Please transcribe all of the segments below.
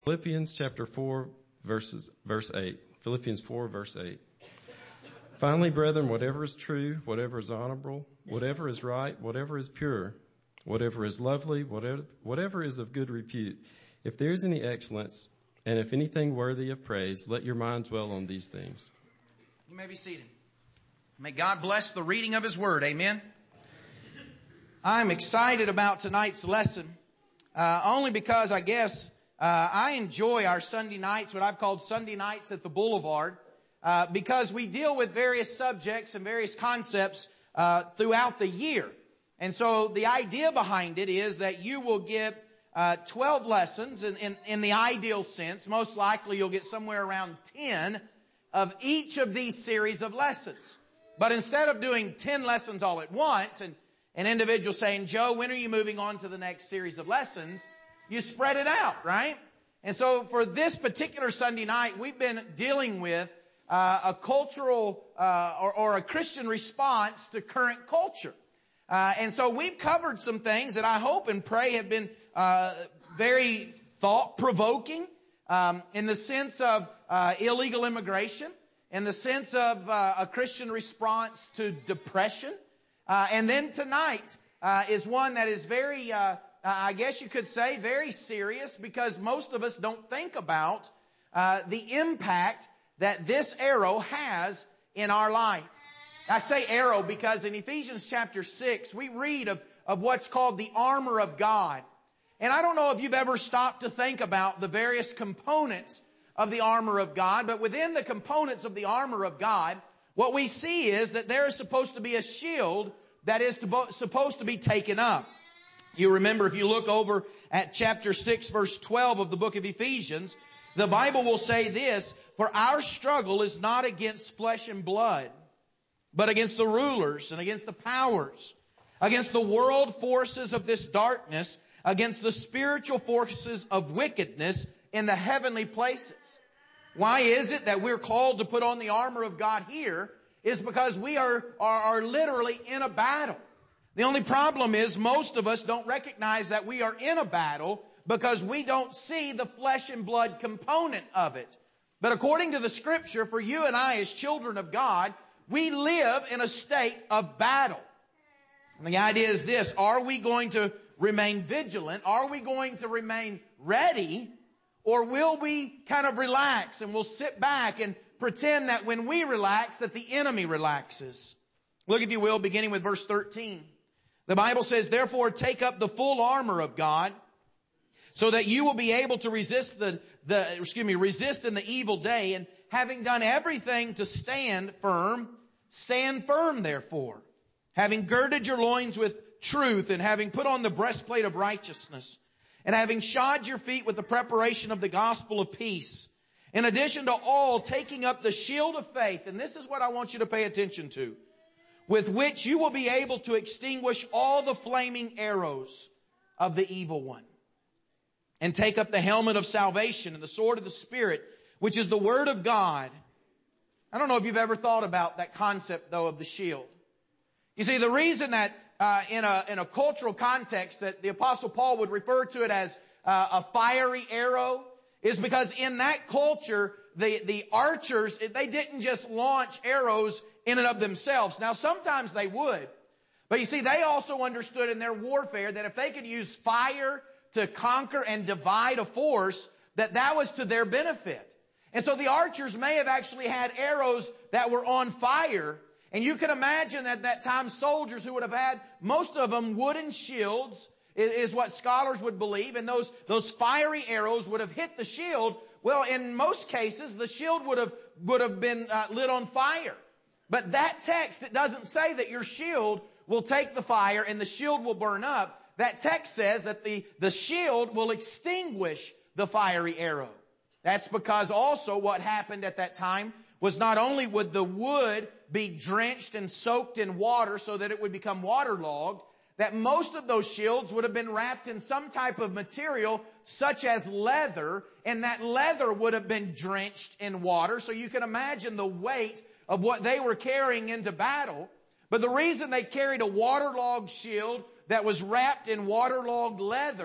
Philippians chapter 4, verse 8. Philippians 4, verse 8. Finally, brethren, whatever is true, whatever is honorable, whatever is right, whatever is pure, whatever is lovely, whatever is of good repute, if there is any excellence, and if anything worthy of praise, let your mind dwell on these things. You may be seated. May God bless the reading of His Word. Amen. I'm excited about tonight's lesson, only because I guess I enjoy our Sunday nights, what I've called Sunday nights at the Boulevard, because we deal with various subjects and various concepts throughout the year. And so the idea behind it is that you will get 12 lessons in the ideal sense. Most likely you'll get somewhere around 10 of each of these series of lessons. But instead of doing 10 lessons all at once and an individual saying, Joe, when are you moving on to the next series of lessons? You spread it out, right? And so for this particular Sunday night, we've been dealing with a cultural or a Christian response to current culture. And so we've covered some things that I hope and pray have been very thought-provoking in the sense of illegal immigration, in the sense of a Christian response to depression. And then tonight is one that is very, I guess you could say, very serious, because most of us don't think about the impact that this arrow has in our life. I say arrow because in Ephesians chapter 6, we read of what's called the armor of God. And I don't know if you've ever stopped to think about the various components of the armor of God, but within the components of the armor of God, what we see is that there is supposed to be a shield that is supposed to be taken up. You remember, if you look over at chapter 6, verse 12 of the book of Ephesians, the Bible will say this, for our struggle is not against flesh and blood, but against the rulers and against the powers, against the world forces of this darkness, against the spiritual forces of wickedness in the heavenly places. Why is it that we're called to put on the armor of God here? Is because we are literally in a battle. The only problem is most of us don't recognize that we are in a battle because we don't see the flesh and blood component of it. But according to the Scripture, for you and I as children of God, we live in a state of battle. And the idea is this, are we going to remain vigilant? Are we going to remain ready? Or will we kind of relax and we'll sit back and pretend that when we relax that the enemy relaxes? Look, if you will, beginning with verse 13. The Bible says, therefore take up the full armor of God so that you will be able to resist resist in the evil day, and having done everything to stand firm therefore, having girded your loins with truth, and having put on the breastplate of righteousness, and having shod your feet with the preparation of the gospel of peace. In addition to all, taking up the shield of faith, and this is what I want you to pay attention to, with which you will be able to extinguish all the flaming arrows of the evil one. And take up the helmet of salvation and the sword of the Spirit, which is the Word of God. I don't know if you've ever thought about that concept, though, of the shield. You see, the reason that in a cultural context that the Apostle Paul would refer to it as a fiery arrow is because in that culture, the archers, they didn't just launch arrows in and of themselves. Now, sometimes they would. But you see, they also understood in their warfare that if they could use fire to conquer and divide a force, that was to their benefit. And so the archers may have actually had arrows that were on fire. And you can imagine at that time soldiers who would have had, most of them, wooden shields, is what scholars would believe. And those fiery arrows would have hit the shield. Well, in most cases, the shield would have been lit on fire. But that text, it doesn't say that your shield will take the fire and the shield will burn up. That text says that the shield will extinguish the fiery arrow. That's because also what happened at that time was not only would the wood be drenched and soaked in water so that it would become waterlogged, that most of those shields would have been wrapped in some type of material such as leather, and that leather would have been drenched in water. So you can imagine the weight of what they were carrying into battle. But the reason they carried a waterlogged shield that was wrapped in waterlogged leather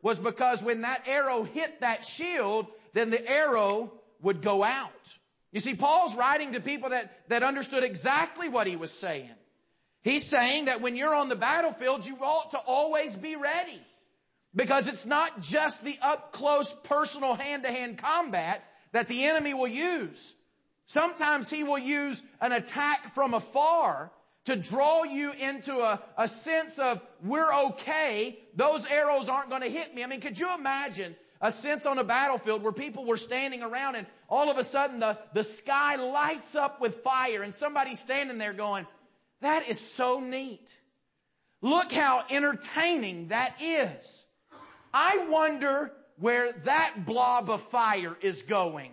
was because when that arrow hit that shield, then the arrow would go out. You see, Paul's writing to people that understood exactly what he was saying. He's saying that when you're on the battlefield, you ought to always be ready. Because it's not just the up-close, personal, hand-to-hand combat that the enemy will use. Sometimes he will use an attack from afar to draw you into a sense of, we're okay, those arrows aren't going to hit me. I mean, could you imagine a sense on a battlefield where people were standing around and all of a sudden the sky lights up with fire and somebody's standing there going, that is so neat. Look how entertaining that is. I wonder where that blob of fire is going.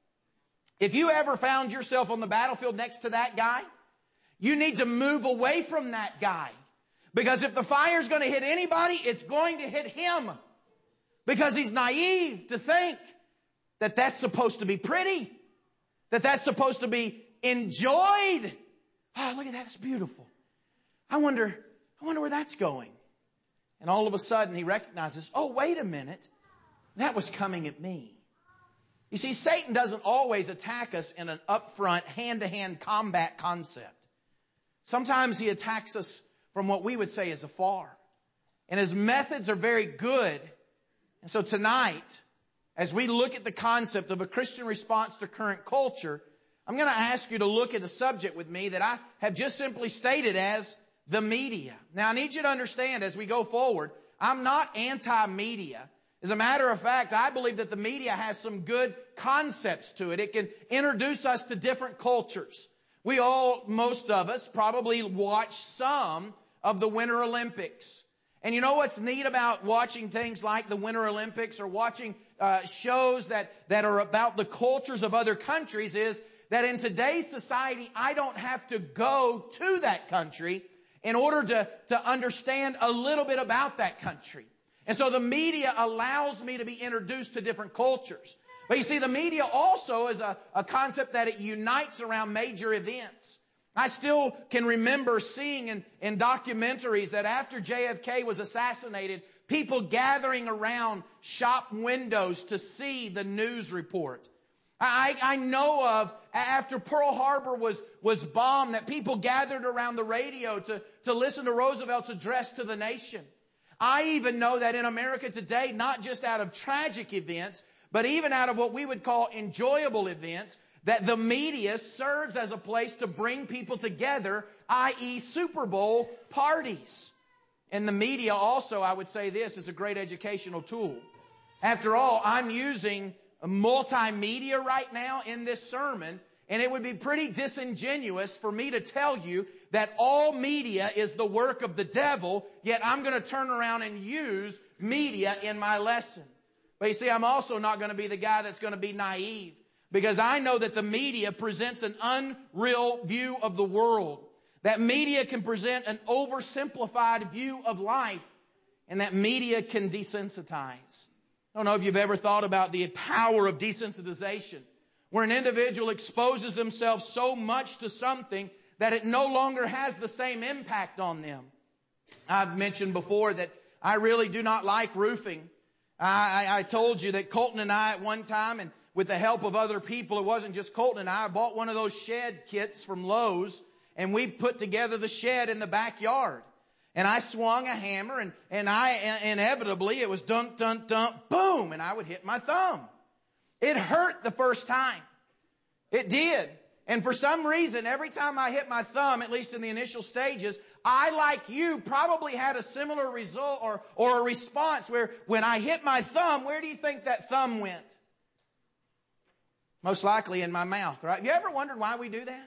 If you ever found yourself on the battlefield next to that guy, you need to move away from that guy. Because if the fire's going to hit anybody, it's going to hit him. Because he's naive to think that that's supposed to be pretty. That that's supposed to be enjoyed. Oh, look at that. It's beautiful. I wonder where that's going. And all of a sudden he recognizes, oh, wait a minute. That was coming at me. You see, Satan doesn't always attack us in an upfront, hand-to-hand combat concept. Sometimes he attacks us from what we would say is afar. And his methods are very good. And so tonight, as we look at the concept of a Christian response to current culture, I'm going to ask you to look at a subject with me that I have just simply stated as the media. Now, I need you to understand as we go forward, I'm not anti-media. As a matter of fact, I believe that the media has some good concepts to it. It can introduce us to different cultures. We all, most of us, probably watch some of the Winter Olympics. And you know what's neat about watching things like the Winter Olympics or watching shows that are about the cultures of other countries is that in today's society, I don't have to go to that country in order to understand a little bit about that country. And so the media allows me to be introduced to different cultures. But you see, the media also is a concept that it unites around major events. I still can remember seeing in documentaries that after JFK was assassinated, people gathering around shop windows to see the news report. I know of after Pearl Harbor was bombed that people gathered around the radio to listen to Roosevelt's address to the nation. I even know that in America today, not just out of tragic events, but even out of what we would call enjoyable events, that the media serves as a place to bring people together, i.e. Super Bowl parties. And the media also, I would say this, is a great educational tool. After all, I'm using multimedia right now in this sermon, and it would be pretty disingenuous for me to tell you that all media is the work of the devil, yet I'm going to turn around and use media in my lesson. But you see, I'm also not going to be the guy that's going to be naive, because I know that the media presents an unreal view of the world. That media can present an oversimplified view of life, and that media can desensitize. I don't know if you've ever thought about the power of desensitization, where an individual exposes themselves so much to something that it no longer has the same impact on them. I've mentioned before that I really do not like roofing. I told you that Colton and I at one time, and with the help of other people, it wasn't just Colton and I bought one of those shed kits from Lowe's, and we put together the shed in the backyard. And I swung a hammer, and I inevitably, it was dunk, dunk, dunk, boom, and I would hit my thumb. It hurt the first time. It did. And for some reason, every time I hit my thumb, at least in the initial stages, I, like you, probably had a similar result or a response where when I hit my thumb, where do you think that thumb went? Most likely in my mouth, right? Have you ever wondered why we do that?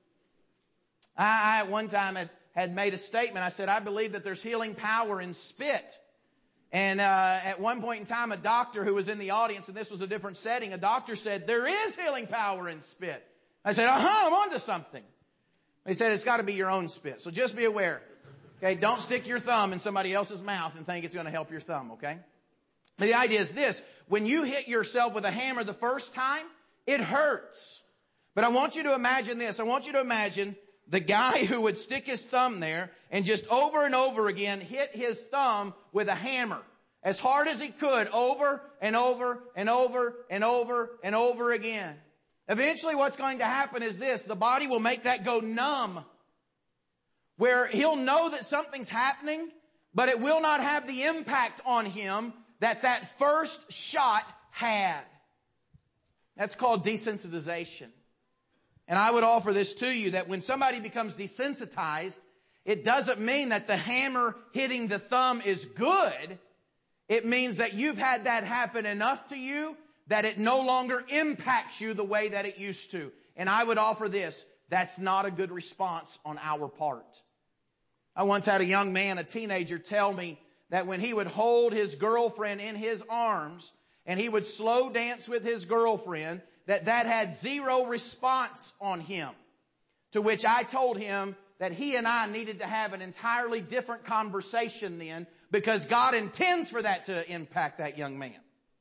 I at one time had made a statement. I said, I believe that there's healing power in spit. And at one point in time, a doctor who was in the audience, and this was a different setting, a doctor said, there is healing power in spit. I said, I'm onto something. He said, it's got to be your own spit. So just be aware. Okay, don't stick your thumb in somebody else's mouth and think it's going to help your thumb, okay? But the idea is this. When you hit yourself with a hammer the first time, it hurts. But I want you to imagine this. I want you to imagine the guy who would stick his thumb there and just over and over again hit his thumb with a hammer. as hard as he could over and over and over and over and over again. Eventually what's going to happen is this. The body will make that go numb, where he'll know that something's happening, but it will not have the impact on him that first shot had. That's called desensitization. And I would offer this to you, that when somebody becomes desensitized, it doesn't mean that the hammer hitting the thumb is good. It means that you've had that happen enough to you that it no longer impacts you the way that it used to. And I would offer this, that's not a good response on our part. I once had a young man, a teenager, tell me that when he would hold his girlfriend in his arms and he would slow dance with his girlfriend, that had zero response on him. To which I told him that he and I needed to have an entirely different conversation then, because God intends for that to impact that young man.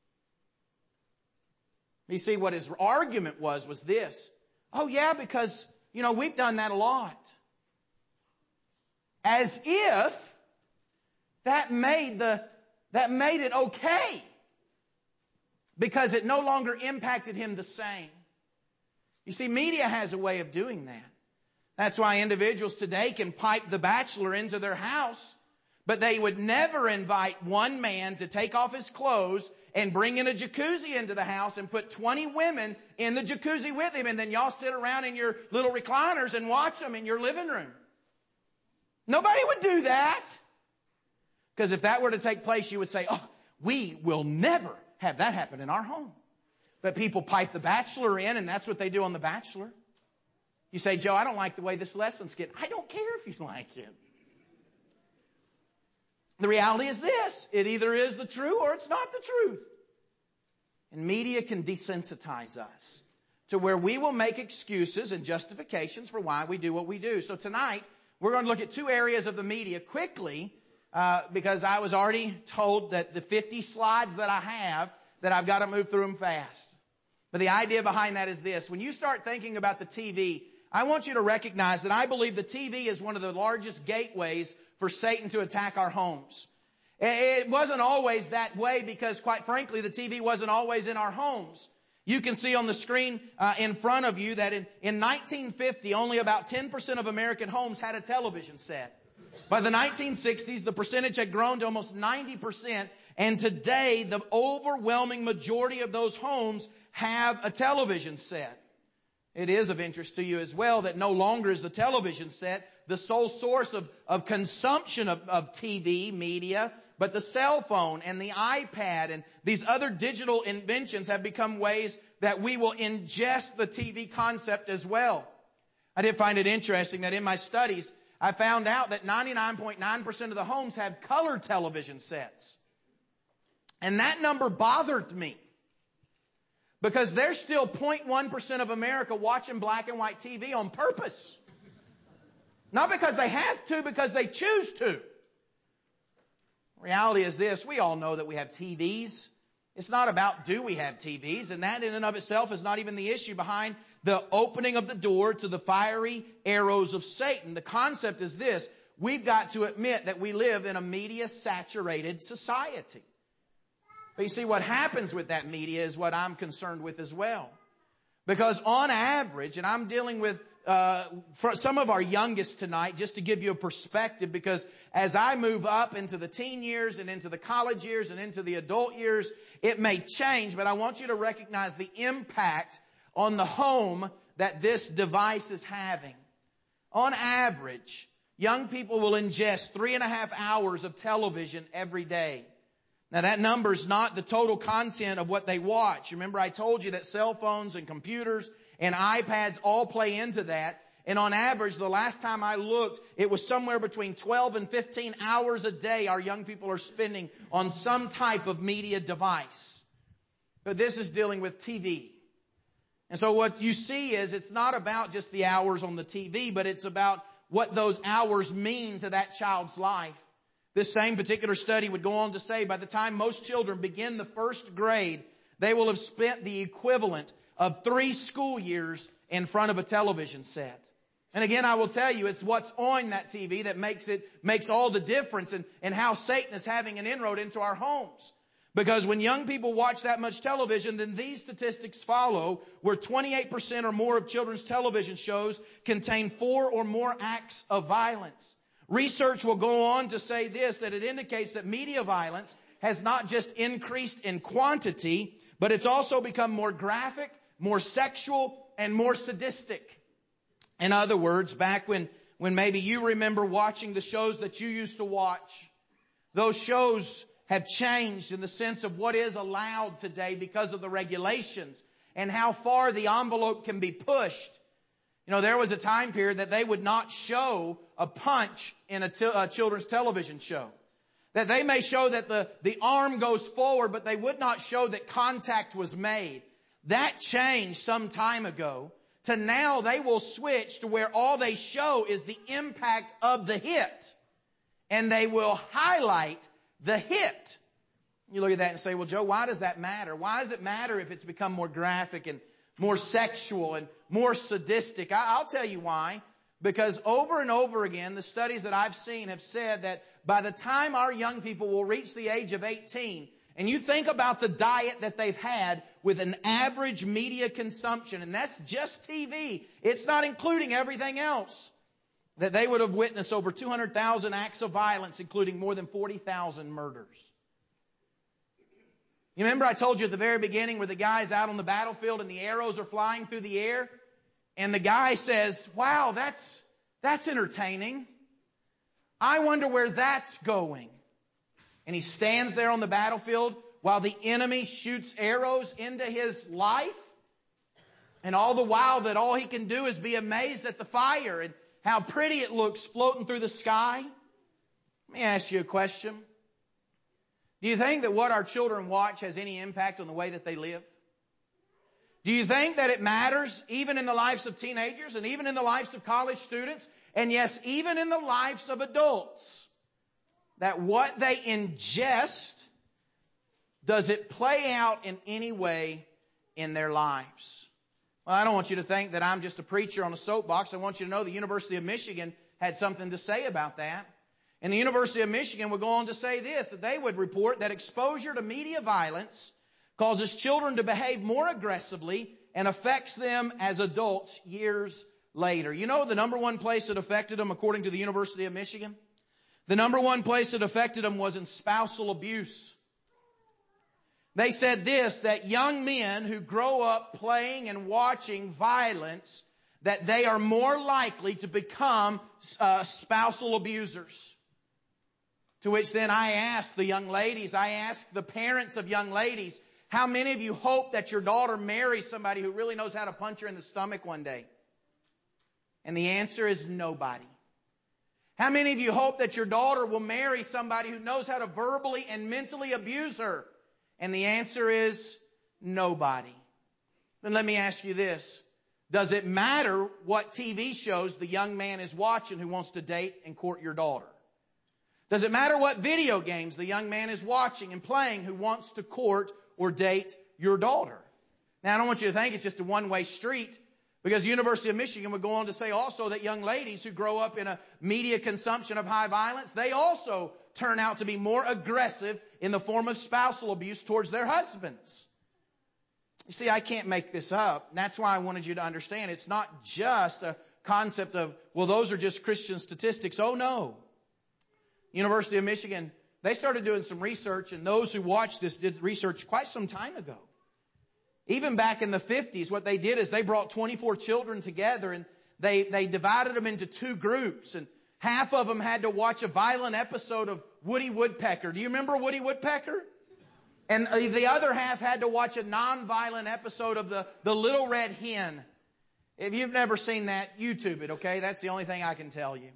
You see, what his argument was this. Oh yeah, because, we've done that a lot. As if that made it okay. Because it no longer impacted him the same. You see, media has a way of doing that. That's why individuals today can pipe The Bachelor into their house, but they would never invite one man to take off his clothes and bring in a jacuzzi into the house and put 20 women in the jacuzzi with him, and then y'all sit around in your little recliners and watch them in your living room. Nobody would do that. Because if that were to take place, you would say, we will never have that happen in our home. But people pipe The Bachelor in, and that's what they do on The Bachelor. You say, Joe, I don't like the way this lesson's getting. I don't care if you like it. The reality is this. It either is the truth or it's not the truth. And media can desensitize us to where we will make excuses and justifications for why we do what we do. So tonight, we're going to look at two areas of the media quickly, because I was already told that the 50 slides that I have, that I've got to move through them fast. But the idea behind that is this. When you start thinking about the TV, I want you to recognize that I believe the TV is one of the largest gateways for Satan to attack our homes. It wasn't always that way because, quite frankly, the TV wasn't always in our homes. You can see on the screen in front of you that in 1950, only about 10% of American homes had a television set. By the 1960s, the percentage had grown to almost 90%, and today the overwhelming majority of those homes have a television set. It is of interest to you as well that no longer is the television set the sole source of consumption of TV media, but the cell phone and the iPad and these other digital inventions have become ways that we will ingest the TV concept as well. I did find it interesting that in my studies, I found out that 99.9% of the homes have color television sets. And that number bothered me. Because there's still 0.1% of America watching black and white TV on purpose. Not because they have to, because they choose to. Reality is this, we all know that we have TVs. It's not about do we have TVs, and that in and of itself is not even the issue behind the opening of the door to the fiery arrows of Satan. The concept is this, we've got to admit that we live in a media-saturated society. But you see, what happens with that media is what I'm concerned with as well. Because on average, and I'm dealing with for some of our youngest tonight, just to give you a perspective, because as I move up into the teen years and into the college years and into the adult years, it may change, but I want you to recognize the impact on the home that this device is having. On average, young people will ingest 3.5 hours of television every day. Now that number is not the total content of what they watch. Remember I told you that cell phones and computers and iPads all play into that. And on average, the last time I looked, it was somewhere between 12 and 15 hours a day our young people are spending on some type of media device. But this is dealing with TV. And so what you see is it's not about just the hours on the TV, but it's about what those hours mean to that child's life. This same particular study would go on to say by the time most children begin the first grade, they will have spent the equivalent of 3 school years in front of a television set. And again, I will tell you, it's what's on that TV that makes all the difference in how Satan is having an inroad into our homes. Because when young people watch that much television, then these statistics follow, where 28% or more of children's television shows contain 4 or more acts of violence. Research will go on to say this, that it indicates that media violence has not just increased in quantity, but it's also become more graphic, more sexual, and more sadistic. In other words, back when maybe you remember watching the shows that you used to watch, those shows have changed in the sense of what is allowed today because of the regulations and how far the envelope can be pushed. You know, there was a time period that they would not show a punch in a children's television show. That they may show that the arm goes forward, but they would not show that contact was made. That changed some time ago to now they will switch to where all they show is the impact of the hit. And they will highlight the hit. You look at that and say, well, Joe, why does that matter? Why does it matter if it's become more graphic and more sexual and more sadistic? I'll tell you why. Because over and over again, the studies that I've seen have said that by the time our young people will reach the age of 18, and you think about the diet that they've had with an average media consumption, and that's just TV. It's not including everything else. That they would have witnessed over 200,000 acts of violence, including more than 40,000 murders. You remember I told you at the very beginning where the guy's out on the battlefield and the arrows are flying through the air? And the guy says, wow, that's entertaining. I wonder where that's going. And he stands there on the battlefield while the enemy shoots arrows into his life. And all the while that all he can do is be amazed at the fire and how pretty it looks floating through the sky. Let me ask you a question. Do you think that what our children watch has any impact on the way that they live? Do you think that it matters even in the lives of teenagers and even in the lives of college students? And yes, even in the lives of adults, that what they ingest, does it play out in any way in their lives? Well, I don't want you to think that I'm just a preacher on a soapbox. I want you to know the University of Michigan had something to say about that. And the University of Michigan would go on to say this, that they would report that exposure to media violence causes children to behave more aggressively and affects them as adults years later. You know the number one place it affected them, according to the University of Michigan? The number one place it affected them was in spousal abuse. They said this, that young men who grow up playing and watching violence, that they are more likely to become spousal abusers. To which then I ask the young ladies, I ask the parents of young ladies, how many of you hope that your daughter marries somebody who really knows how to punch her in the stomach one day? And the answer is nobody. How many of you hope that your daughter will marry somebody who knows how to verbally and mentally abuse her? And the answer is nobody. Then let me ask you this. Does it matter what TV shows the young man is watching who wants to date and court your daughter? Does it matter what video games the young man is watching and playing who wants to court or date your daughter? Now, I don't want you to think it's just a one-way street, because the University of Michigan would go on to say also that young ladies who grow up in a media consumption of high violence, they also turn out to be more aggressive in the form of spousal abuse towards their husbands. You see, I can't make this up. That's why I wanted you to understand it's not just a concept of, well, those are just Christian statistics. Oh, no. University of Michigan, they started doing some research, and those who watched this did research quite some time ago. Even back in the 50s, what they did is they brought 24 children together, and they divided them into two groups, and half of them had to watch a violent episode of Woody Woodpecker. Do you remember Woody Woodpecker? And the other half had to watch a non-violent episode of the Little Red Hen. If you've never seen that, YouTube it, okay? That's the only thing I can tell you.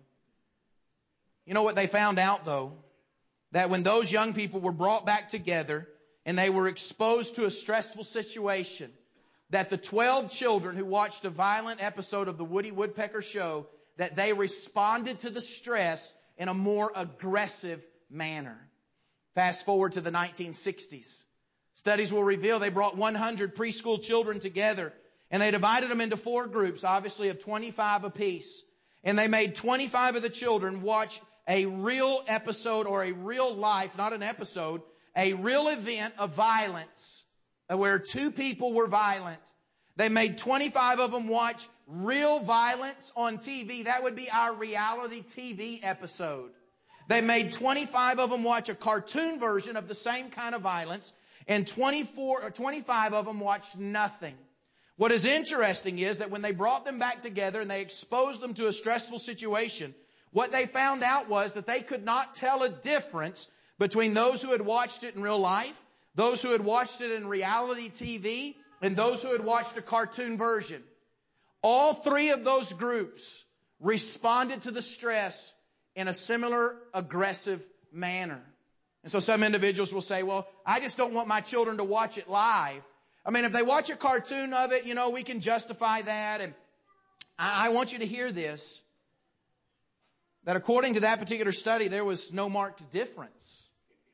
You know what they found out, though? That when those young people were brought back together and they were exposed to a stressful situation, that the 12 children who watched a violent episode of the Woody Woodpecker show, that they responded to the stress in a more aggressive manner. Fast forward to the 1960s. Studies will reveal they brought 100 preschool children together, and they divided them into 4 groups, obviously of 25 apiece. and they made 25 of the children watch a real episode or a real life, not an episode, a real event of violence where two people were violent. They made 25 of them watch real violence on TV. That would be our reality TV episode. They made 25 of them watch a cartoon version of the same kind of violence, and 25 of them watched nothing. What is interesting is that when they brought them back together and they exposed them to a stressful situation, what they found out was that they could not tell a difference between those who had watched it in real life, those who had watched it in reality TV, and those who had watched a cartoon version. All three of those groups responded to the stress in a similar aggressive manner. And so some individuals will say, well, I just don't want my children to watch it live. I mean, if they watch a cartoon of it, we can justify that. And I want you to hear this, that according to that particular study, there was no marked difference.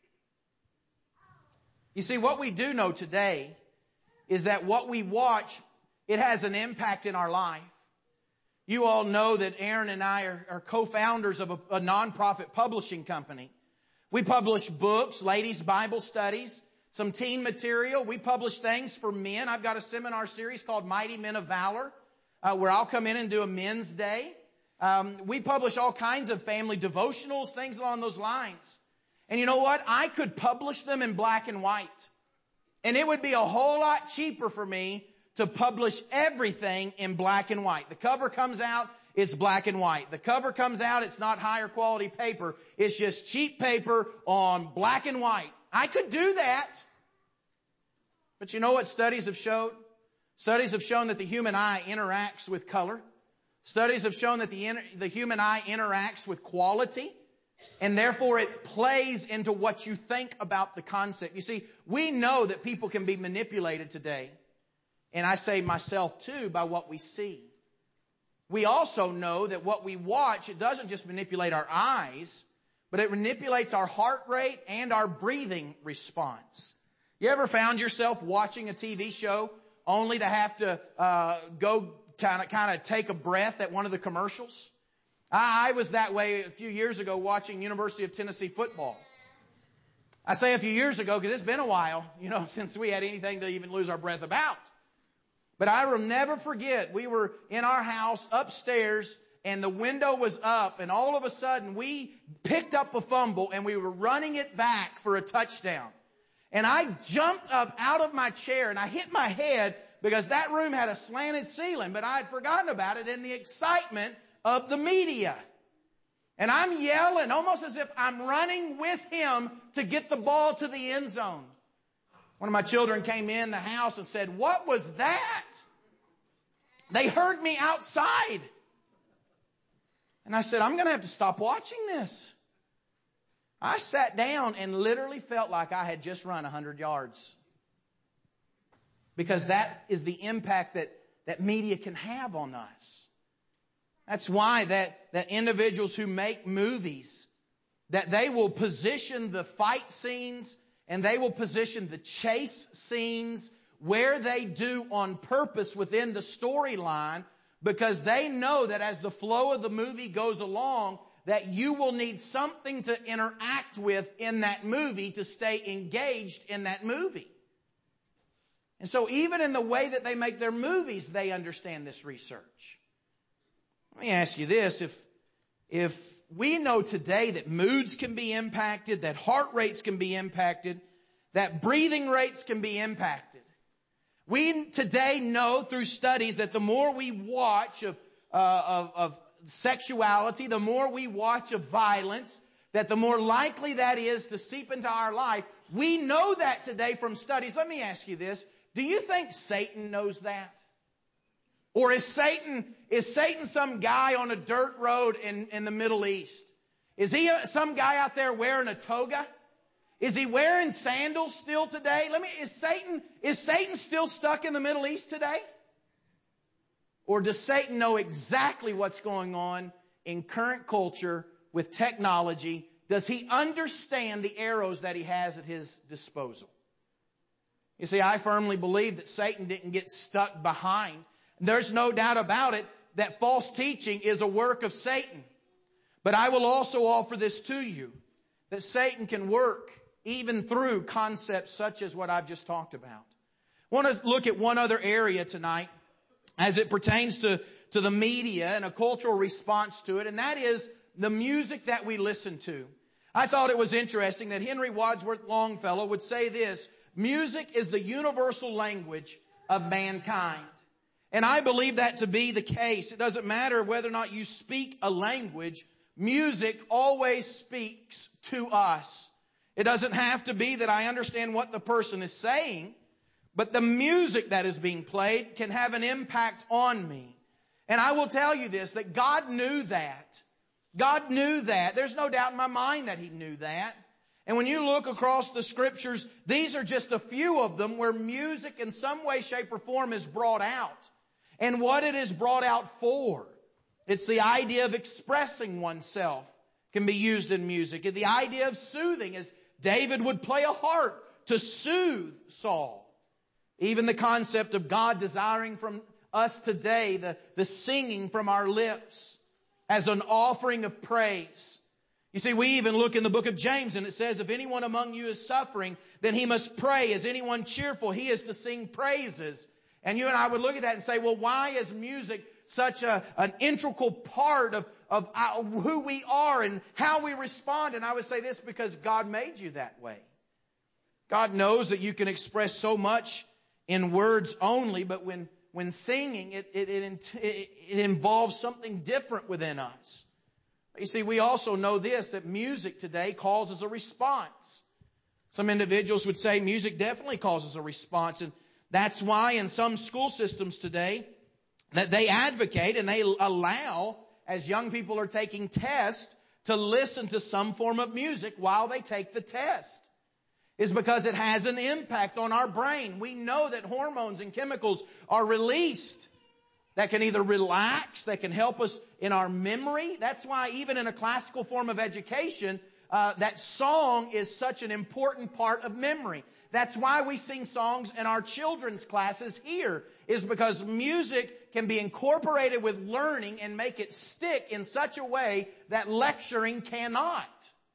You see, what we do know today is that what we watch, it has an impact in our life. You all know that Aaron and I are co-founders of a nonprofit publishing company. We publish books, ladies' Bible studies, some teen material. We publish things for men. I've got a seminar series called Mighty Men of Valor, where I'll come in and do a men's day. We publish all kinds of family devotionals, things along those lines. And you know what? I could publish them in black and white. And it would be a whole lot cheaper for me to publish everything in black and white. The cover comes out, it's black and white. The cover comes out, it's not higher quality paper. It's just cheap paper on black and white. I could do that. But you know what studies have showed? Studies have shown that the human eye interacts with color. Studies have shown that the human eye interacts with quality. And therefore it plays into what you think about the concept. You see, we know that people can be manipulated today. And I say myself too, by what we see. We also know that what we watch, it doesn't just manipulate our eyes, but it manipulates our heart rate and our breathing response. You ever found yourself watching a TV show only to have to go kind of take a breath at one of the commercials? I was that way a few years ago watching University of Tennessee football. I say a few years ago because it's been a while, since we had anything to even lose our breath about. But I will never forget, we were in our house upstairs and the window was up, and all of a sudden we picked up a fumble and we were running it back for a touchdown. And I jumped up out of my chair and I hit my head because that room had a slanted ceiling, but I had forgotten about it in the excitement of the media. And I'm yelling almost as if I'm running with him to get the ball to the end zone. One of my children came in the house and said, "What was that?" They heard me outside. And I said, "I'm going to have to stop watching this." I sat down and literally felt like I had just run 100 yards. Because that is the impact that media can have on us. That's why that individuals who make movies, that they will position the fight scenes and they will position the chase scenes where they do on purpose within the storyline, because they know that as the flow of the movie goes along, that you will need something to interact with in that movie to stay engaged in that movie. And so even in the way that they make their movies, they understand this research. Let me ask you this. If we know today that moods can be impacted, that heart rates can be impacted, that breathing rates can be impacted. We today know through studies that the more we watch of sexuality, the more we watch of violence, that the more likely that is to seep into our life. We know that today from studies. Let me ask you this. Do you think Satan knows that? Or is Satan some guy on a dirt road in the Middle East? Is he some guy out there wearing a toga? Is he wearing sandals still today? Is Satan still stuck in the Middle East today? Or does Satan know exactly what's going on in current culture with technology? Does he understand the arrows that he has at his disposal? You see, I firmly believe that Satan didn't get stuck behind. There's no doubt about it that false teaching is a work of Satan. But I will also offer this to you, that Satan can work even through concepts such as what I've just talked about. I want to look at one other area tonight as it pertains to the media and a cultural response to it, and that is the music that we listen to. I thought it was interesting that Henry Wadsworth Longfellow would say this: music is the universal language of mankind. And I believe that to be the case. It doesn't matter whether or not you speak a language, music always speaks to us. It doesn't have to be that I understand what the person is saying, but the music that is being played can have an impact on me. And I will tell you this, that God knew that. God knew that. There's no doubt in my mind that He knew that. And when you look across the Scriptures, these are just a few of them where music in some way, shape, or form is brought out. And what it is brought out for. It's the idea of expressing oneself can be used in music. And the idea of soothing, as David would play a harp to soothe Saul. Even the concept of God desiring from us today the singing from our lips as an offering of praise. You see, we even look in the book of James and it says, if anyone among you is suffering, then he must pray. Is anyone cheerful? He is to sing praises. And you and I would look at that and say, well, why is music such an integral part of who we are and how we respond? And I would say this, because God made you that way. God knows that you can express so much in words only, but when singing, it involves something different within us. You see, we also know this, that music today causes a response. Some individuals would say music definitely causes a response, and that's why in some school systems today that they advocate and they allow, as young people are taking tests, to listen to some form of music while they take the test. Is because it has an impact on our brain. We know that hormones and chemicals are released that can either relax, that can help us in our memory. That's why even in a classical form of education, that song is such an important part of memory. That's why we sing songs in our children's classes here, is because music can be incorporated with learning and make it stick in such a way that lecturing cannot.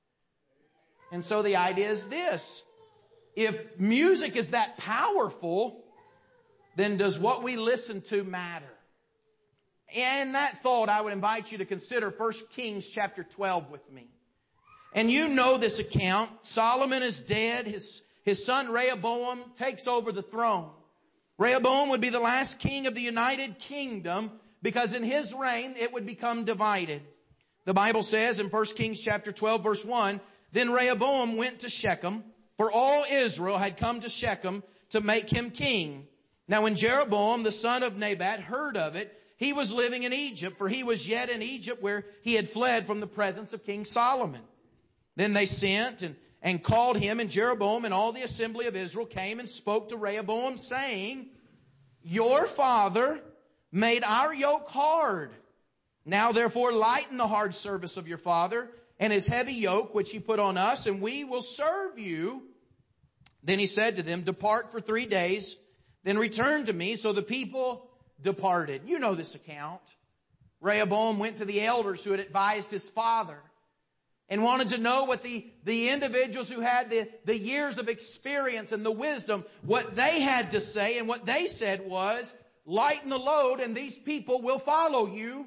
And so the idea is this: if music is that powerful, then does what we listen to matter? And that thought, I would invite you to consider 1 Kings chapter 12 with me. And you know this account. Solomon is dead. His son Rehoboam takes over the throne. Rehoboam would be the last king of the United Kingdom, because in his reign it would become divided. The Bible says in 1 Kings chapter 12 verse 1, then Rehoboam went to Shechem, for all Israel had come to Shechem to make him king. Now when Jeroboam the son of Nebat heard of it, he was living in Egypt, for he was yet in Egypt where he had fled from the presence of King Solomon. Then they sent and called him, and Jeroboam and all the assembly of Israel came and spoke to Rehoboam, saying, your father made our yoke hard. Now therefore lighten the hard service of your father and his heavy yoke which he put on us, and we will serve you. Then he said to them, depart for 3 days, then return to me. So the people departed. You know this account. Rehoboam went to the elders who had advised his father and wanted to know what the individuals who had the years of experience and the wisdom, what they had to say. And what they said was, lighten the load and these people will follow you.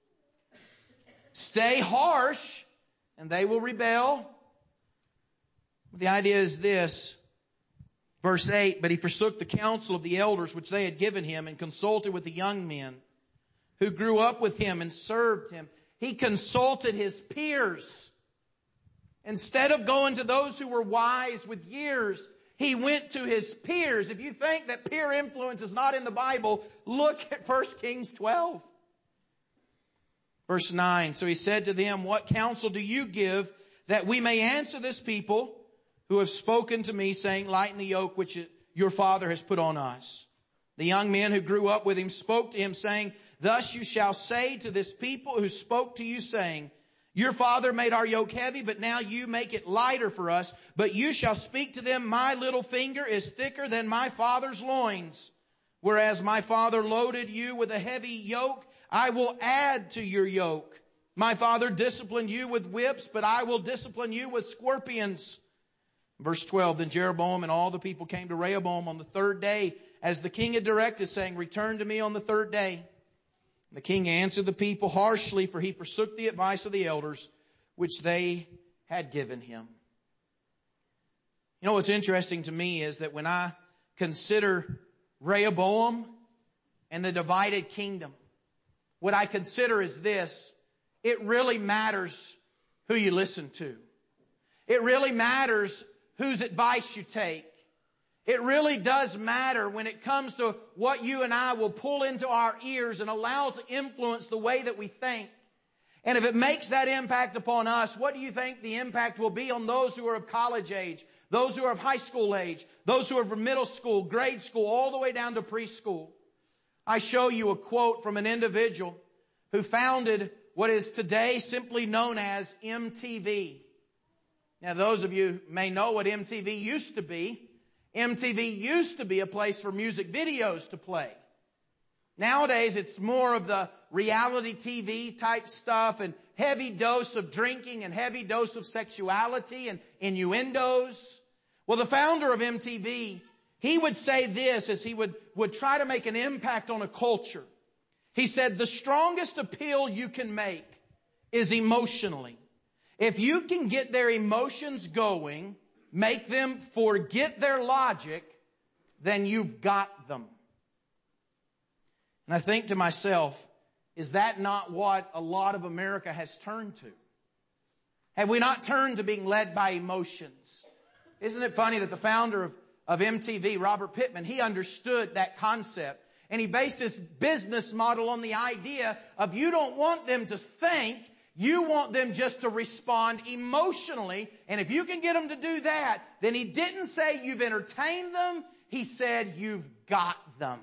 Stay harsh and they will rebel. The idea is this. Verse 8, but he forsook the counsel of the elders which they had given him and consulted with the young men who grew up with him and served him. He consulted his peers. Instead of going to those who were wise with years, he went to his peers. If you think that peer influence is not in the Bible, look at 1 Kings 12. Verse 9, so he said to them, what counsel do you give that we may answer this people who have spoken to me, saying, lighten the yoke which your father has put on us? The young men who grew up with him spoke to him, saying, thus you shall say to this people who spoke to you, saying, your father made our yoke heavy, but now you make it lighter for us. But you shall speak to them, my little finger is thicker than my father's loins. Whereas my father loaded you with a heavy yoke, I will add to your yoke. My father disciplined you with whips, but I will discipline you with scorpions. Verse 12, then Jeroboam and all the people came to Rehoboam on the third day, as the king had directed, saying, return to me on the third day. The king answered the people harshly, for he forsook the advice of the elders, which they had given him. You know what's interesting to me is that when I consider Rehoboam and the divided kingdom, what I consider is this: it really matters who you listen to. It really matters whose advice you take. It really does matter when it comes to what you and I will pull into our ears and allow to influence the way that we think. And if it makes that impact upon us, what do you think the impact will be on those who are of college age, those who are of high school age, those who are from middle school, grade school, all the way down to preschool? I show you a quote from an individual who founded what is today simply known as MTV. Now, those of you may know what MTV used to be. MTV used to be a place for music videos to play. Nowadays, it's more of the reality TV type stuff and heavy dose of drinking and heavy dose of sexuality and innuendos. Well, the founder of MTV, he would say this as he would try to make an impact on a culture. He said, the strongest appeal you can make is emotionally. If you can get their emotions going, make them forget their logic, then you've got them. And I think to myself, is that not what a lot of America has turned to? Have we not turned to being led by emotions? Isn't it funny that the founder of MTV, Robert Pittman, he understood that concept. And he based his business model on the idea of you don't want them to think, you want them just to respond emotionally. And if you can get them to do that, then he didn't say you've entertained them. He said you've got them.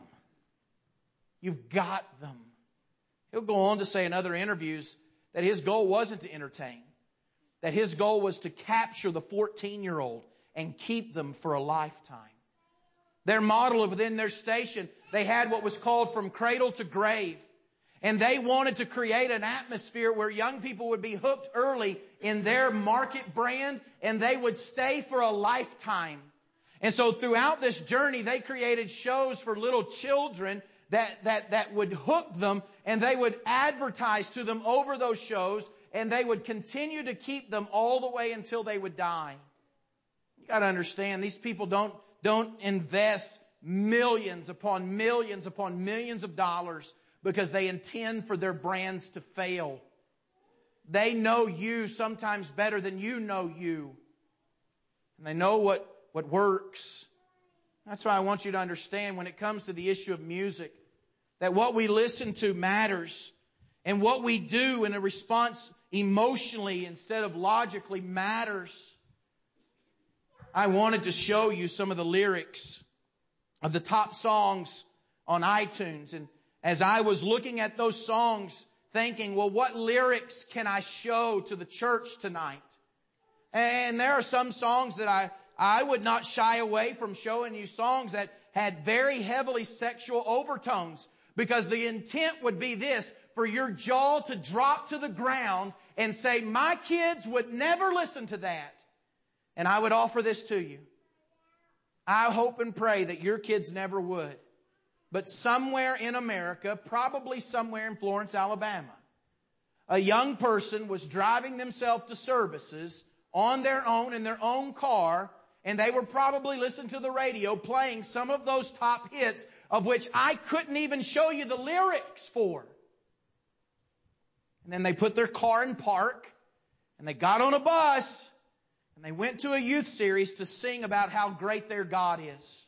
You've got them. He'll go on to say in other interviews that his goal wasn't to entertain. That his goal was to capture the 14-year-old and keep them for a lifetime. Their model within their station, they had what was called from cradle to grave. And they wanted to create an atmosphere where young people would be hooked early in their market brand and they would stay for a lifetime. And so throughout this journey, they created shows for little children that would hook them, and they would advertise to them over those shows, and they would continue to keep them all the way until they would die. You got to understand, these people don't invest millions upon millions upon millions of dollars because they intend for their brands to fail. They know you sometimes better than you know you. And they know what works. That's why I want you to understand when it comes to the issue of music, that what we listen to matters. And what we do in a response emotionally instead of logically matters. I wanted to show you some of the lyrics of the top songs on iTunes. And as I was looking at those songs, thinking, well, what lyrics can I show to the church tonight? And there are some songs that I would not shy away from showing you, songs that had very heavily sexual overtones, because the intent would be this, for your jaw to drop to the ground and say, my kids would never listen to that. And I would offer this to you. I hope and pray that your kids never would. But somewhere in America, probably somewhere in Florence, Alabama, a young person was driving themselves to services on their own in their own car, and they were probably listening to the radio playing some of those top hits of which I couldn't even show you the lyrics for. And then they put their car in park, and they got on a bus, and they went to a youth series to sing about how great their God is.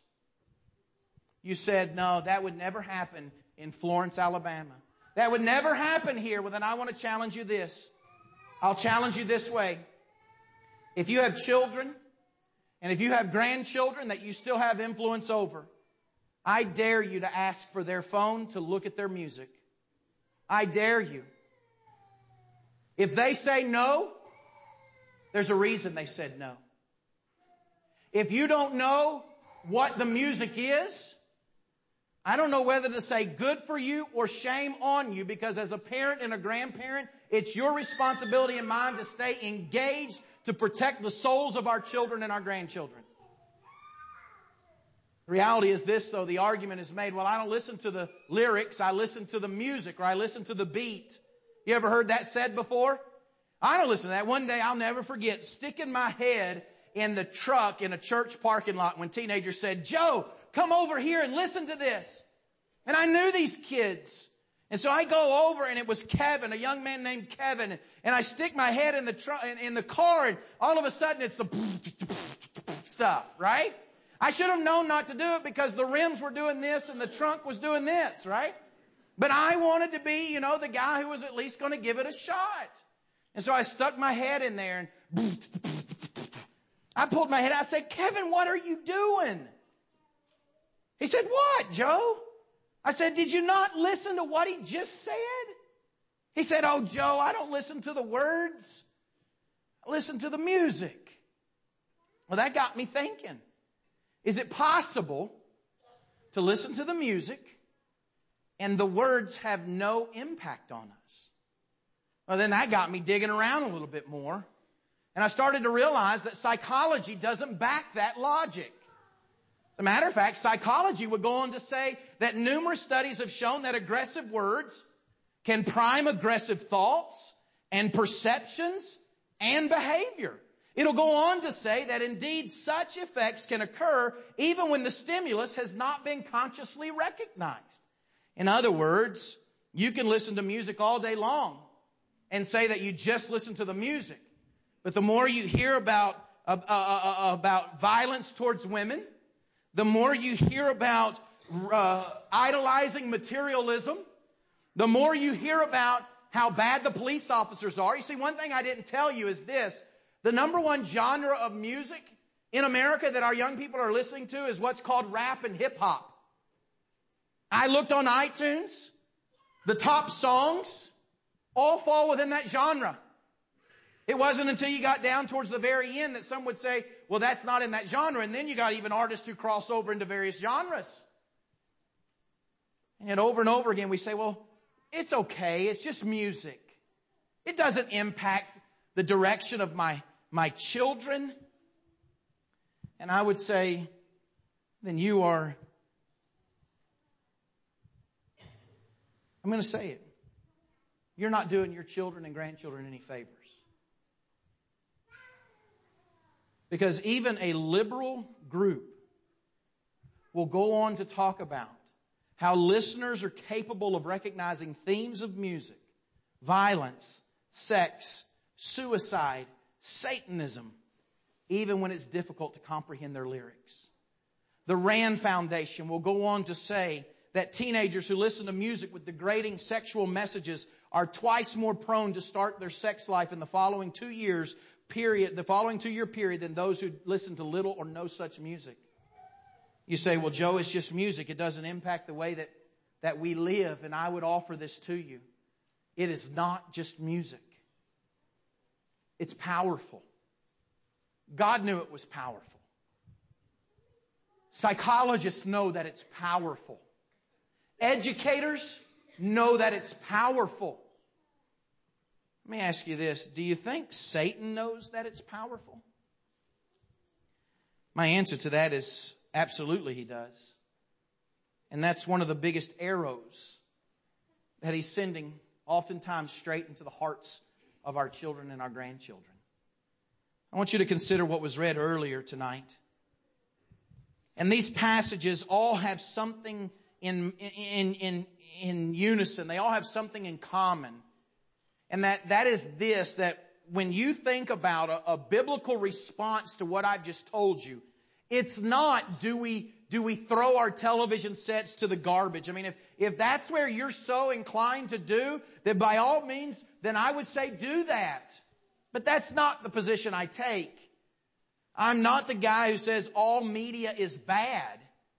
You said, no, that would never happen in Florence, Alabama. That would never happen here. Well, then I want to challenge you this. I'll challenge you this way. If you have children, and if you have grandchildren that you still have influence over, I dare you to ask for their phone to look at their music. I dare you. If they say no, there's a reason they said no. If you don't know what the music is, I don't know whether to say good for you or shame on you, because as a parent and a grandparent, it's your responsibility and mine to stay engaged to protect the souls of our children and our grandchildren. The reality is this, though. The argument is made, well, I don't listen to the lyrics. I listen to the music, or I listen to the beat. You ever heard that said before? I don't listen to that. One day I'll never forget sticking my head in the truck in a church parking lot when teenagers said, Joe, come over here and listen to this. And I knew these kids. And so I go over, and it was Kevin, a young man named Kevin. And I stick my head in the car, and all of a sudden it's the stuff, right? I should have known not to do it because the rims were doing this and the trunk was doing this, right? But I wanted to be, the guy who was at least going to give it a shot. And so I stuck my head in there, and I pulled my head out. I said, Kevin, what are you doing? He said, what, Joe? I said, did you not listen to what he just said? He said, oh, Joe, I don't listen to the words. I listen to the music. Well, that got me thinking. Is it possible to listen to the music and the words have no impact on us? Well, then that got me digging around a little bit more. And I started to realize that psychology doesn't back that logic. As a matter of fact, psychology would go on to say that numerous studies have shown that aggressive words can prime aggressive thoughts and perceptions and behavior. It'll go on to say that indeed such effects can occur even when the stimulus has not been consciously recognized. In other words, you can listen to music all day long and say that you just listen to the music. But the more you hear about violence towards women, the more you hear about idolizing materialism, the more you hear about how bad the police officers are. You see, one thing I didn't tell you is this. The number one genre of music in America that our young people are listening to is what's called rap and hip hop. I looked on iTunes. The top songs all fall within that genre. It wasn't until you got down towards the very end that some would say, well, that's not in that genre. And then you got even artists who cross over into various genres. And yet over and over again we say, well, it's okay. It's just music. It doesn't impact the direction of my children. And I would say, then you are, I'm going to say it. You're not doing your children and grandchildren any favors. Because even a liberal group will go on to talk about how listeners are capable of recognizing themes of music, violence, sex, suicide, Satanism, even when it's difficult to comprehend their lyrics. The Rand Foundation will go on to say that teenagers who listen to music with degrading sexual messages are twice more prone to start their sex life in the following 2 years period than those who listen to little or no such music. You say, well, Joe, it's just music. It doesn't impact the way that we live. And I would offer this to you. It is not just music. It's powerful. God knew it was powerful. Psychologists know that it's powerful. Educators know that it's powerful. Let me ask you this. Do you think Satan knows that it's powerful? My answer to that is absolutely he does. And that's one of the biggest arrows that he's sending oftentimes straight into the hearts of our children and our grandchildren. I want you to consider what was read earlier tonight. And these passages all have something in unison. They all have something in common. And that is this, that when you think about a biblical response to what I've just told you, it's not do we throw our television sets to the garbage. I mean, if that's where you're so inclined to do, then by all means, then I would say do that. But that's not the position I take. I'm not the guy who says all media is bad.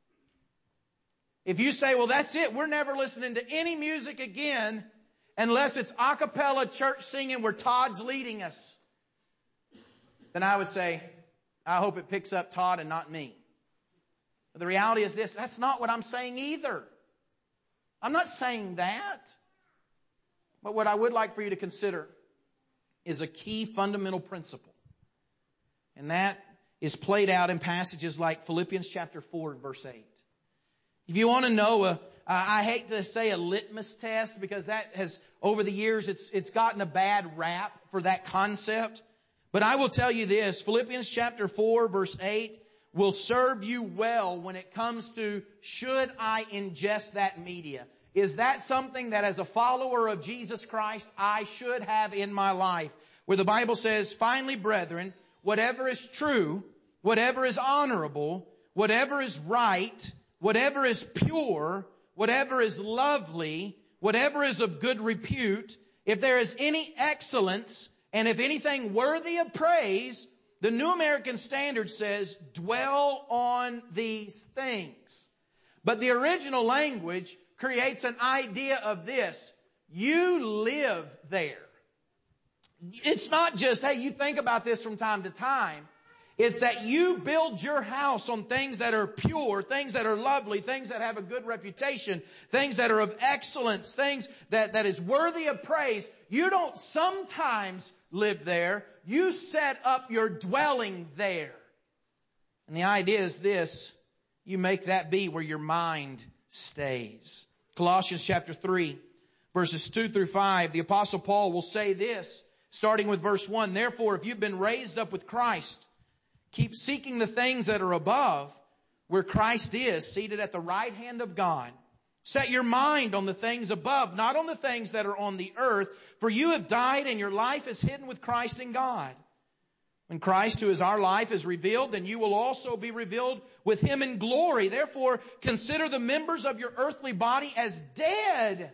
If you say, well, that's it, we're never listening to any music again unless it's a cappella church singing where Todd's leading us, then I would say, I hope it picks up Todd and not me. But the reality is this, that's not what I'm saying either. I'm not saying that. But what I would like for you to consider is a key fundamental principle. And that is played out in passages like Philippians chapter 4 verse 8. If you want to know I hate to say a litmus test because that has, over the years, it's gotten a bad rap for that concept. But I will tell you this, Philippians chapter 4 verse 8 will serve you well when it comes to should I ingest that media? Is that something that as a follower of Jesus Christ I should have in my life? Where the Bible says, finally, brethren, whatever is true, whatever is honorable, whatever is right, whatever is pure, whatever is lovely, whatever is of good repute, if there is any excellence, and if anything worthy of praise, the New American Standard says, dwell on these things. But the original language creates an idea of this. You live there. It's not just, hey, you think about this from time to time. It's that you build your house on things that are pure, things that are lovely, things that have a good reputation, things that are of excellence, things that is worthy of praise. You don't sometimes live there. You set up your dwelling there. And the idea is this. You make that be where your mind stays. Colossians chapter 3, verses 2 through 5, the Apostle Paul will say this, starting with verse 1, therefore, if you've been raised up with Christ, keep seeking the things that are above, where Christ is, seated at the right hand of God. Set your mind on the things above, not on the things that are on the earth, for you have died and your life is hidden with Christ in God. When Christ, who is our life, is revealed, then you will also be revealed with Him in glory. Therefore, consider the members of your earthly body as dead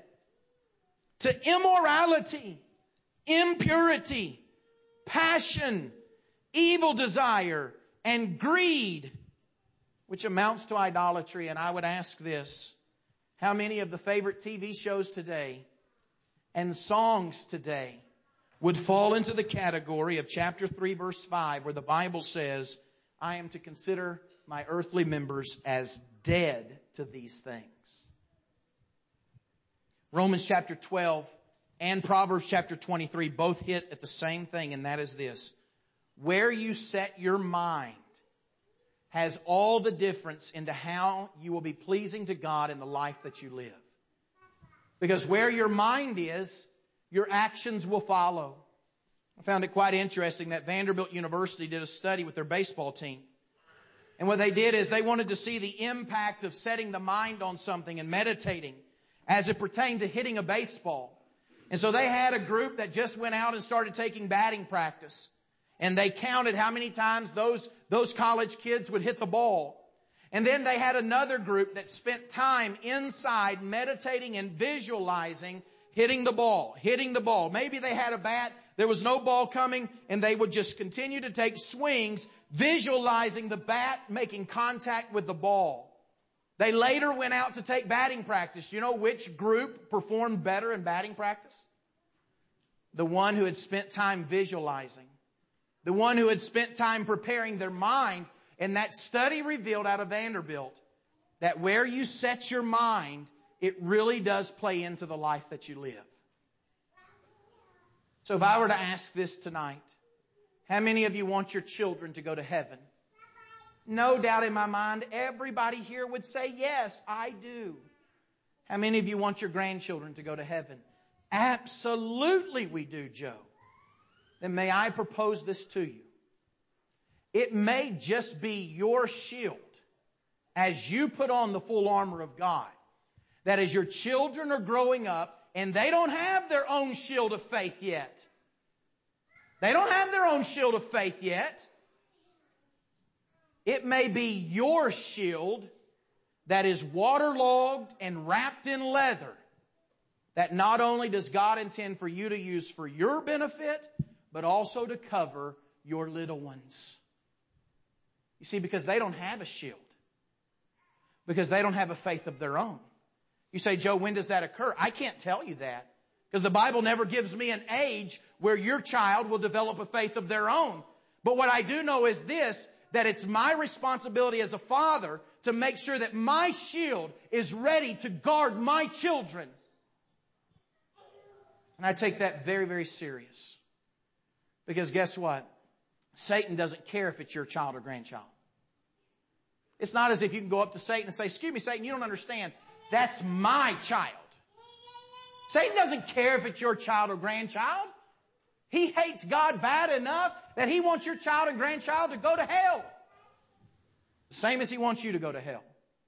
to immorality, impurity, passion, evil desire, and greed, which amounts to idolatry. And I would ask this, how many of the favorite TV shows today and songs today would fall into the category of chapter 3 verse 5 where the Bible says, I am to consider my earthly members as dead to these things. Romans chapter 12 and Proverbs chapter 23 both hit at the same thing, and that is this. Where you set your mind has all the difference into how you will be pleasing to God in the life that you live. Because where your mind is, your actions will follow. I found it quite interesting that Vanderbilt University did a study with their baseball team. And what they did is they wanted to see the impact of setting the mind on something and meditating as it pertained to hitting a baseball. And so they had a group that just went out and started taking batting practice. And they counted how many times those college kids would hit the ball. And then they had another group that spent time inside meditating and visualizing hitting the ball. Maybe they had a bat, there was no ball coming, and they would just continue to take swings, visualizing the bat making contact with the ball. They later went out to take batting practice. You know which group performed better in batting practice? The one who had spent time visualizing. The one who had spent time preparing their mind. And that study revealed out of Vanderbilt that where you set your mind, it really does play into the life that you live. So if I were to ask this tonight, how many of you want your children to go to heaven? No doubt in my mind, everybody here would say, yes, I do. How many of you want your grandchildren to go to heaven? Absolutely we do, Joe. Then may I propose this to you. It may just be your shield as you put on the full armor of God, that as your children are growing up and they don't have their own shield of faith yet. They don't have their own shield of faith yet. It may be your shield that is waterlogged and wrapped in leather that not only does God intend for you to use for your benefit, but also to cover your little ones. You see, because they don't have a shield. Because they don't have a faith of their own. You say, Joe, when does that occur? I can't tell you that. Because the Bible never gives me an age where your child will develop a faith of their own. But what I do know is this, that it's my responsibility as a father to make sure that my shield is ready to guard my children. And I take that very, very serious. Because guess what? Satan doesn't care if it's your child or grandchild. It's not as if you can go up to Satan and say, excuse me, Satan, you don't understand. That's my child. Satan doesn't care if it's your child or grandchild. He hates God bad enough that he wants your child and grandchild to go to hell. The same as he wants you to go to hell.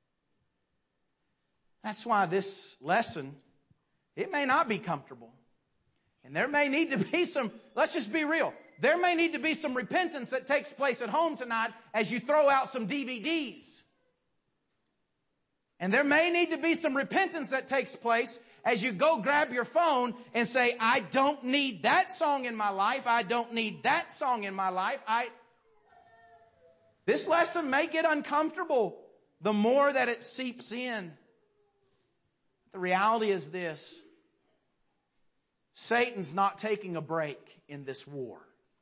That's why this lesson, it may not be comfortable. And there may need to be some, let's just be real. There may need to be some repentance that takes place at home tonight as you throw out some DVDs. And there may need to be some repentance that takes place as you go grab your phone and say, I don't need that song in my life. I don't need that song in my life. This lesson may get uncomfortable the more that it seeps in. The reality is this. Satan's not taking a break in this war.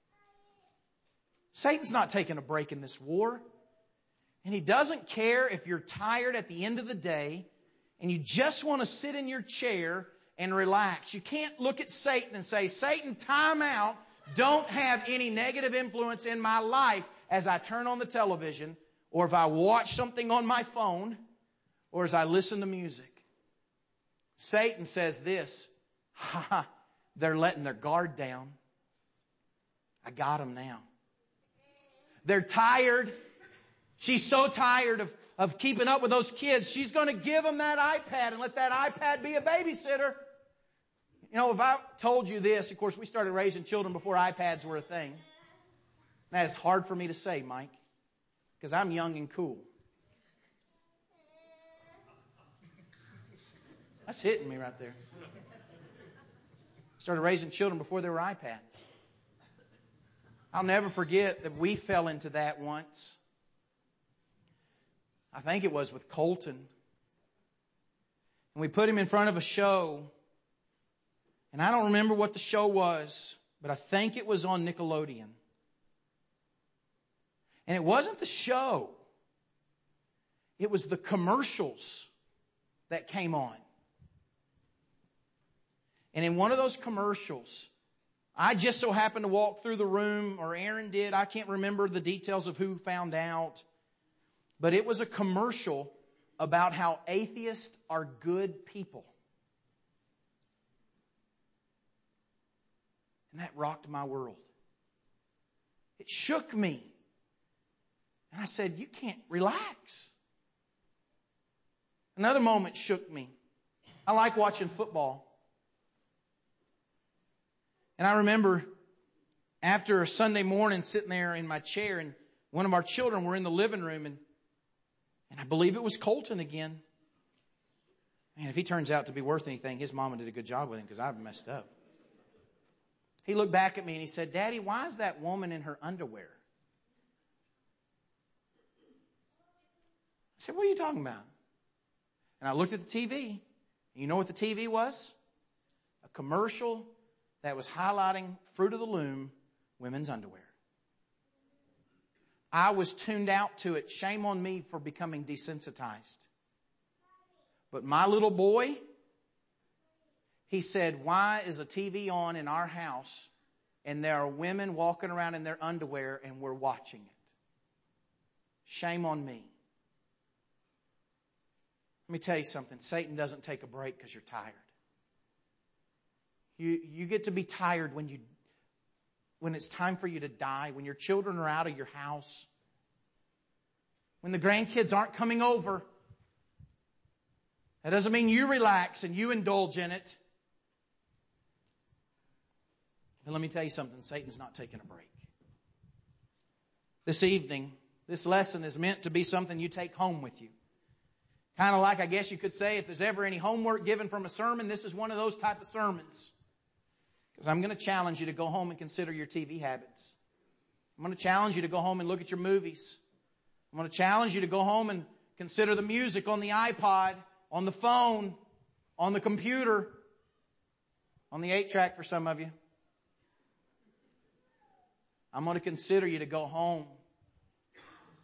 Satan's not taking a break in this war. And he doesn't care if you're tired at the end of the day and you just want to sit in your chair and relax. You can't look at Satan and say, Satan, time out. Don't have any negative influence in my life as I turn on the television or if I watch something on my phone or as I listen to music. Satan says this, they're letting their guard down. I got them now. They're tired. She's so tired of keeping up with those kids. She's going to give them that iPad and let that iPad be a babysitter. You know, if I told you this, of course, we started raising children before iPads were a thing. That is hard for me to say, Mike, because I'm young and cool. That's hitting me right there. Started raising children before there were iPads. I'll never forget that we fell into that once. I think it was with Colton. And we put him in front of a show. And I don't remember what the show was, but I think it was on Nickelodeon. And it wasn't the show. It was the commercials that came on. And in one of those commercials, I just so happened to walk through the room, or Aaron did. I can't remember the details of who found out. But it was a commercial about how atheists are good people. And that rocked my world. It shook me. And I said, you can't relax. Another moment shook me. I like watching football. And I remember after a Sunday morning sitting there in my chair and one of our children were in the living room and I believe it was Colton again. Man, if he turns out to be worth anything, his mama did a good job with him because I've messed up. He looked back at me and he said, Daddy, why is that woman in her underwear? I said, what are you talking about? And I looked at the TV. And you know what the TV was? A commercial that was highlighting Fruit of the Loom women's underwear. I was tuned out to it. Shame on me for becoming desensitized. But my little boy, he said, why is a TV on in our house and there are women walking around in their underwear and we're watching it? Shame on me. Let me tell you something. Satan doesn't take a break because you're tired. You get to be tired when it's time for you to die, when your children are out of your house, when the grandkids aren't coming over. That doesn't mean you relax and you indulge in it. And let me tell you something, Satan's not taking a break. This evening, this lesson is meant to be something you take home with you. Kind of like, I guess you could say, if there's ever any homework given from a sermon, this is one of those type of sermons. Because I'm going to challenge you to go home and consider your TV habits. I'm going to challenge you to go home and look at your movies. I'm going to challenge you to go home and consider the music on the iPod, on the phone, on the computer, on the 8-track for some of you. I'm going to consider you to go home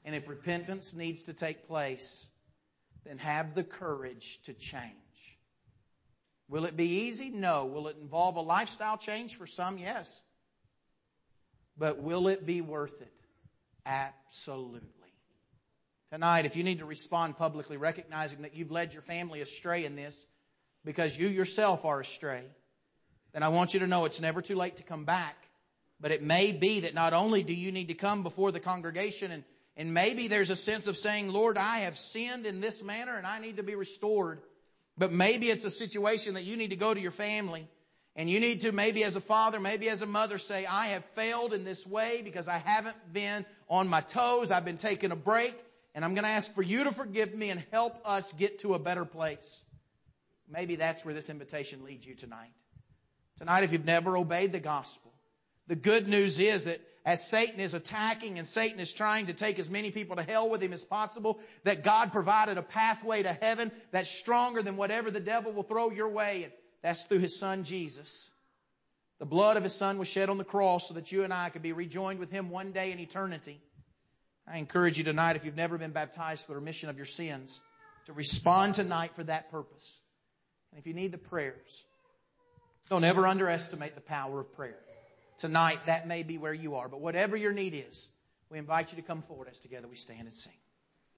And if repentance needs to take place, then have the courage to change. Will it be easy? No. Will it involve a lifestyle change for some? Yes. But will it be worth it? Absolutely. Tonight, if you need to respond publicly, recognizing that you've led your family astray in this because you yourself are astray, then I want you to know it's never too late to come back. But it may be that not only do you need to come before the congregation and maybe there's a sense of saying, Lord, I have sinned in this manner and I need to be restored. But maybe it's a situation that you need to go to your family and you need to, maybe as a father, maybe as a mother, say, I have failed in this way because I haven't been on my toes. I've been taking a break and I'm going to ask for you to forgive me and help us get to a better place. Maybe that's where this invitation leads you tonight. Tonight, if you've never obeyed the gospel, the good news is that as Satan is attacking and Satan is trying to take as many people to hell with him as possible, that God provided a pathway to heaven that's stronger than whatever the devil will throw your way. And that's through His Son, Jesus. The blood of His Son was shed on the cross so that you and I could be rejoined with Him one day in eternity. I encourage you tonight, if you've never been baptized for the remission of your sins, to respond tonight for that purpose. And if you need the prayers, don't ever underestimate the power of prayer. Tonight, that may be where you are. But whatever your need is, we invite you to come forward as together we stand and sing.